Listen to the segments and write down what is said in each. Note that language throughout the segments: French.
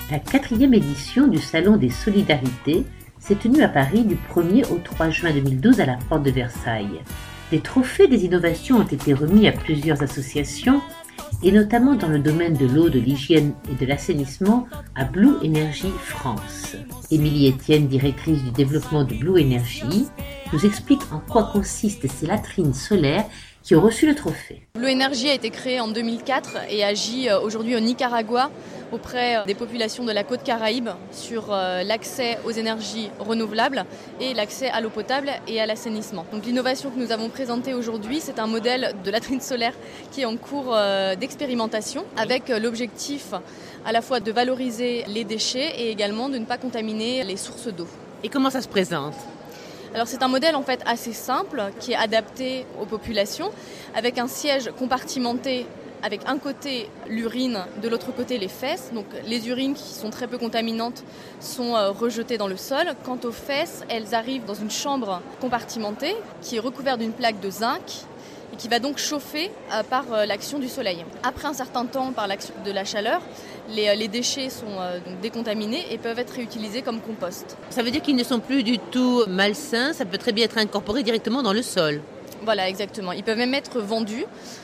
La 4e édition du Salon des Solidarités s'est tenue à Paris du 1er au 3 juin 2012 à la porte de Versailles. Des trophées des innovations ont été remis à plusieurs associations, et notamment dans le domaine de l'eau, de l'hygiène et de l'assainissement à Blue Energy France. Émilie Etienne, directrice du développement de Blue Energy, nous explique en quoi consistent ces latrines solaires qui ont reçu le trophée. Blue Energy a été créé en 2004 et agit aujourd'hui au Nicaragua auprès des populations de la côte Caraïbe sur l'accès aux énergies renouvelables et l'accès à l'eau potable et à l'assainissement. Donc l'innovation que nous avons présentée aujourd'hui, c'est un modèle de latrine solaire qui est en cours d'expérimentation avec l'objectif à la fois de valoriser les déchets et également de ne pas contaminer les sources d'eau. Et comment ça se présente ? Alors c'est un modèle en fait assez simple qui est adapté aux populations avec un siège compartimenté avec un côté l'urine, de l'autre côté les fesses. Donc les urines qui sont très peu contaminantes sont rejetées dans le sol. Quant aux fesses, elles arrivent dans une chambre compartimentée qui est recouverte d'une plaque de zinc et qui va donc chauffer par l'action du soleil. Après un certain temps, par l'action de la chaleur, les déchets sont donc décontaminés et peuvent être réutilisés comme compost. Ça veut dire qu'ils ne sont plus du tout malsains, ça peut très bien être incorporé directement dans le sol. Voilà, exactement. Ils peuvent même être vendus.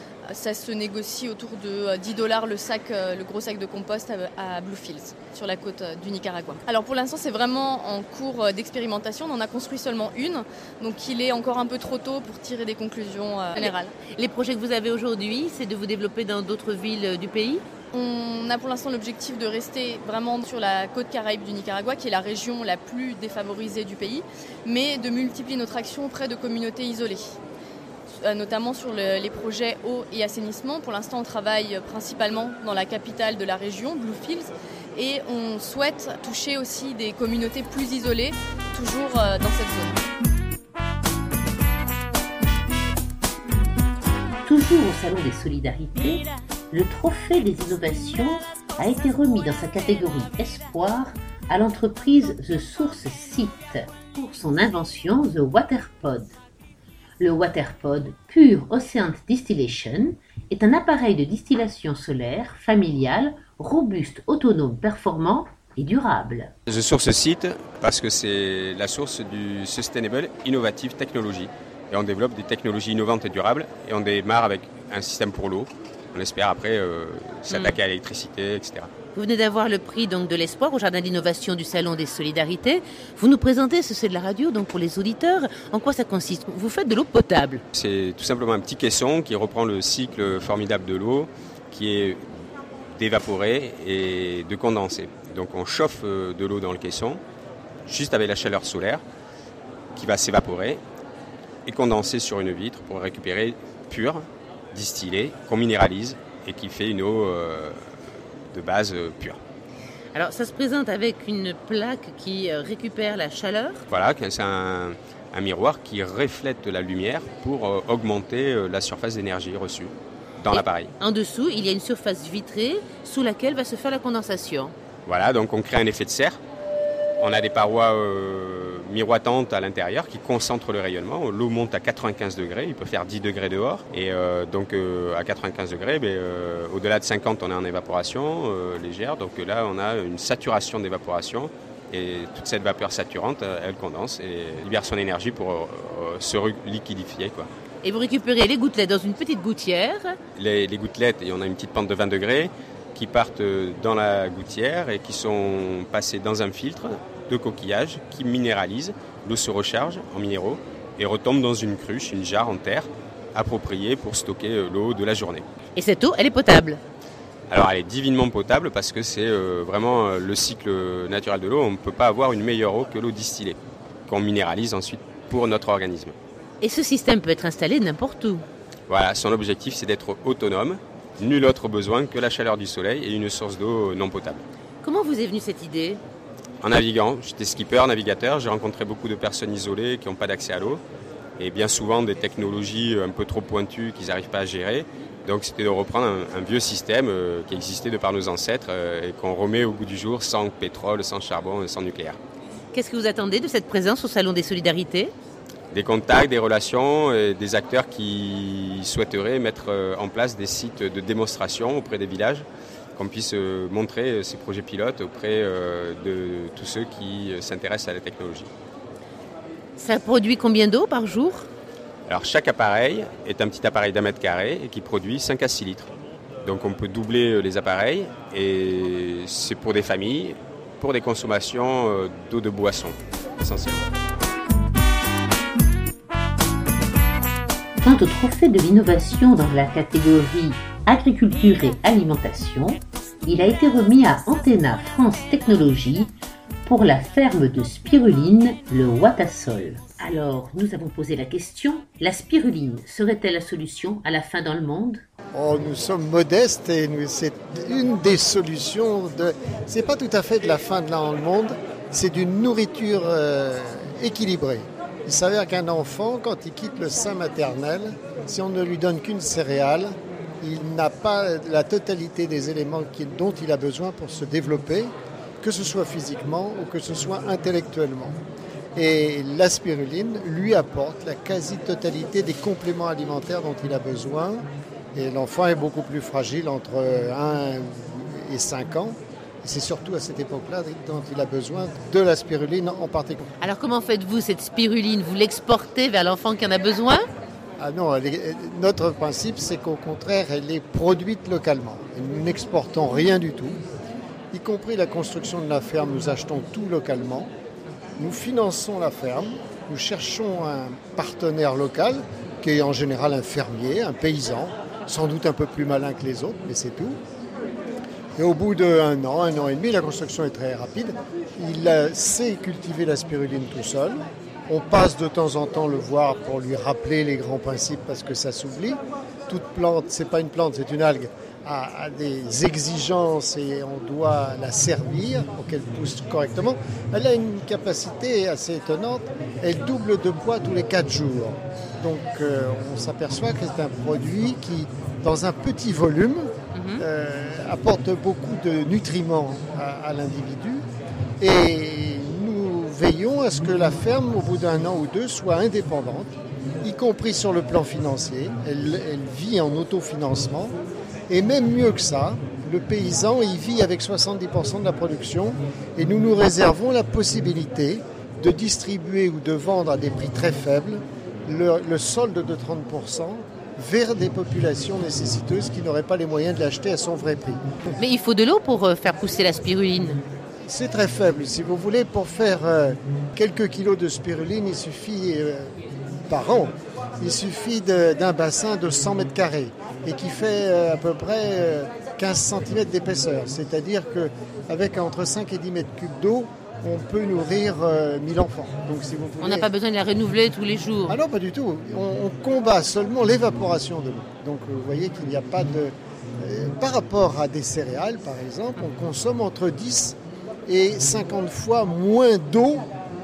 Ça se négocie autour de $10 le sac, le gros sac de compost à Bluefields, sur la côte du Nicaragua. Alors pour l'instant, c'est vraiment en cours d'expérimentation. On en a construit seulement une, donc il est encore un peu trop tôt pour tirer des conclusions générales. Les projets que vous avez aujourd'hui, c'est de vous développer dans d'autres villes du pays ? On a pour l'instant l'objectif de rester vraiment sur la côte Caraïbe du Nicaragua, qui est la région la plus défavorisée du pays, mais de multiplier notre action auprès de communautés isolées, notamment sur les projets eau et assainissement. Pour l'instant, on travaille principalement dans la capitale de la région, Bluefields, et on souhaite toucher aussi des communautés plus isolées, toujours dans cette zone. Toujours au Salon des Solidarités, le trophée des innovations a été remis dans sa catégorie Espoir à l'entreprise The Source Site pour son invention The Waterpod. Le Waterpod Pure Ocean Distillation est un appareil de distillation solaire familial, robuste, autonome, performant et durable. The Source Site parce que c'est la source du Sustainable Innovative Technology. Et on développe des technologies innovantes et durables et on démarre avec un système pour l'eau. On espère après s'attaquer à l'électricité, etc. Vous venez d'avoir le prix donc, de l'espoir au Jardin d'innovation du Salon des Solidarités. Vous nous présentez ce c'est de la radio, donc pour les auditeurs, en quoi ça consiste ? Vous faites de l'eau potable. C'est tout simplement un petit caisson qui reprend le cycle formidable de l'eau, qui est d'évaporer et de condenser. Donc on chauffe de l'eau dans le caisson, juste avec la chaleur solaire, qui va s'évaporer et condenser sur une vitre pour récupérer pure, distillée, qu'on minéralise et qui fait une eau de base pure. Alors ça se présente avec une plaque qui récupère la chaleur. Voilà, c'est un miroir qui reflète de la lumière pour augmenter la surface d'énergie reçue dans l'appareil. En dessous, il y a une surface vitrée sous laquelle va se faire la condensation. Voilà, donc on crée un effet de serre. On a des parois miroitantes à l'intérieur qui concentrent le rayonnement. L'eau monte à 95 degrés, il peut faire 10 degrés dehors. Et donc à 95 degrés, au-delà de 50, on est en évaporation légère. Donc là, on a une saturation d'évaporation. Et toute cette vapeur saturante, elle condense et libère son énergie pour se liquidifier, quoi. Et vous récupérez les gouttelettes dans une petite gouttière. Les gouttelettes, et on a une petite pente de 20 degrés qui partent dans la gouttière et qui sont passées dans un filtre de coquillage qui minéralise. L'eau se recharge en minéraux et retombe dans une cruche, une jarre en terre appropriée pour stocker l'eau de la journée. Et cette eau, elle est potable ? Alors elle est divinement potable parce que c'est vraiment le cycle naturel de l'eau. On ne peut pas avoir une meilleure eau que l'eau distillée, qu'on minéralise ensuite pour notre organisme. Et ce système peut être installé n'importe où. Voilà, son objectif c'est d'être autonome. Nul autre besoin que la chaleur du soleil et une source d'eau non potable. Comment vous est venue cette idée ? En naviguant, j'étais skipper, navigateur, j'ai rencontré beaucoup de personnes isolées qui n'ont pas d'accès à l'eau et bien souvent des technologies un peu trop pointues qu'ils n'arrivent pas à gérer. Donc c'était de reprendre un vieux système qui existait de par nos ancêtres et qu'on remet au goût du jour sans pétrole, sans charbon et sans nucléaire. Qu'est-ce que vous attendez de cette présence au Salon des Solidarités ? Des contacts, des relations, et des acteurs qui souhaiteraient mettre en place des sites de démonstration auprès des villages qu'on puisse montrer ces projets pilotes auprès de tous ceux qui s'intéressent à la technologie. Ça produit combien d'eau par jour ? Alors chaque appareil est un petit appareil d'1 mètre carré et qui produit 5 à 6 litres. Donc on peut doubler les appareils et c'est pour des familles, pour des consommations d'eau de boisson essentiellement. Quant au trophée de l'innovation dans la catégorie agriculture et alimentation, il a été remis à Antena France Technologies pour la ferme de spiruline, le Watasol. Alors, nous avons posé la question, la spiruline serait-elle la solution à la faim dans le monde ? Oh, nous sommes modestes et c'est une des solutions. C'est pas tout à fait de la faim dans le monde, c'est d'une nourriture équilibrée. Il s'avère qu'un enfant, quand il quitte le sein maternel, si on ne lui donne qu'une céréale, il n'a pas la totalité des éléments dont il a besoin pour se développer, que ce soit physiquement ou que ce soit intellectuellement. Et la spiruline lui apporte la quasi-totalité des compléments alimentaires dont il a besoin. Et l'enfant est beaucoup plus fragile entre 1 et 5 ans. Et c'est surtout à cette époque-là dont il a besoin de la spiruline en particulier. Alors comment faites-vous cette spiruline ? Vous l'exportez vers l'enfant qui en a besoin ? Ah non, notre principe, c'est qu'au contraire, elle est produite localement. Nous n'exportons rien du tout, y compris la construction de la ferme, nous achetons tout localement. Nous finançons la ferme, nous cherchons un partenaire local, qui est en général un fermier, un paysan, sans doute un peu plus malin que les autres, mais c'est tout. Et au bout d'1 an, 1 an et demi, la construction est très rapide. Il sait cultiver la spiruline tout seul. On passe de temps en temps le voir pour lui rappeler les grands principes parce que ça s'oublie. Toute plante, c'est pas une plante, c'est une algue, a des exigences et on doit la servir pour qu'elle pousse correctement. Elle a une capacité assez étonnante. Elle double de poids tous les 4 jours. Donc on s'aperçoit que c'est un produit qui, dans un petit volume, apporte beaucoup de nutriments à l'individu. Et nous veillons à ce que la ferme, au bout d'1 an ou 2, soit indépendante, y compris sur le plan financier. Elle vit en autofinancement. Et même mieux que ça, le paysan y vit avec 70% de la production et nous nous réservons la possibilité de distribuer ou de vendre à des prix très faibles le solde de 30% vers des populations nécessiteuses qui n'auraient pas les moyens de l'acheter à son vrai prix. Mais il faut de l'eau pour faire pousser la spiruline. C'est très faible. Si vous voulez, pour faire quelques kilos de spiruline, il suffit par an. Il suffit d'un bassin de 100 mètres carrés et qui fait à peu près 15 cm d'épaisseur. C'est-à-dire qu'avec entre 5 et 10 mètres cubes d'eau, on peut nourrir 1000 enfants. Donc, si vous voulez... On n'a pas besoin de la renouveler tous les jours. Ah non, pas du tout. On combat seulement l'évaporation de l'eau. Donc vous voyez qu'il n'y a pas de... par rapport à des céréales, par exemple, on consomme entre 10 et 50 fois moins d'eau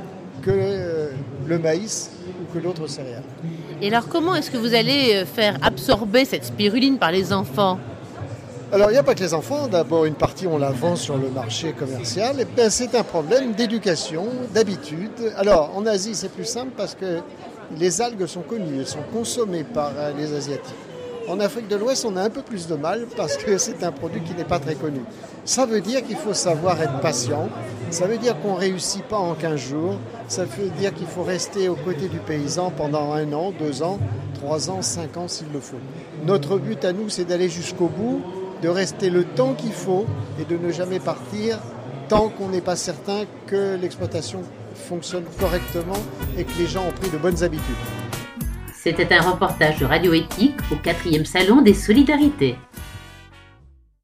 que le maïs ou que l'autre céréale. Et alors comment est-ce que vous allez faire absorber cette spiruline par les enfants ? Alors il n'y a pas que les enfants, d'abord une partie on la vend sur le marché commercial, et bien c'est un problème d'éducation, d'habitude. Alors en Asie c'est plus simple parce que les algues sont connues, elles sont consommées par les Asiatiques. En Afrique de l'Ouest on a un peu plus de mal parce que c'est un produit qui n'est pas très connu. Ça veut dire qu'il faut savoir être patient, ça veut dire qu'on ne réussit pas en 15 jours, ça veut dire qu'il faut rester aux côtés du paysan pendant 1 an, 2 ans, 3 ans, 5 ans s'il le faut. Notre but à nous c'est d'aller jusqu'au bout, de rester le temps qu'il faut et de ne jamais partir tant qu'on n'est pas certain que l'exploitation fonctionne correctement et que les gens ont pris de bonnes habitudes. C'était un reportage de Radio Éthique au 4e Salon des Solidarités.